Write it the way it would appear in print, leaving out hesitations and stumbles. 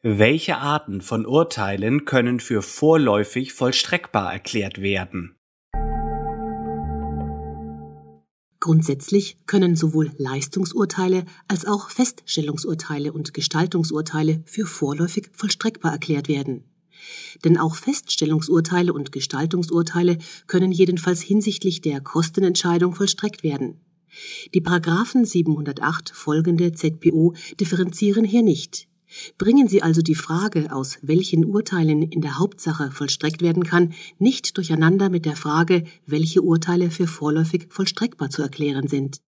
Welche Arten von Urteilen können für vorläufig vollstreckbar erklärt werden? Grundsätzlich können sowohl Leistungsurteile als auch Feststellungsurteile und Gestaltungsurteile für vorläufig vollstreckbar erklärt werden. Denn auch Feststellungsurteile und Gestaltungsurteile können jedenfalls hinsichtlich der Kostenentscheidung vollstreckt werden. Die Paragraphen 708 folgende ZPO differenzieren hier nicht. Bringen Sie also die Frage, aus welchen Urteilen in der Hauptsache vollstreckt werden kann, nicht durcheinander mit der Frage, welche Urteile für vorläufig vollstreckbar zu erklären sind.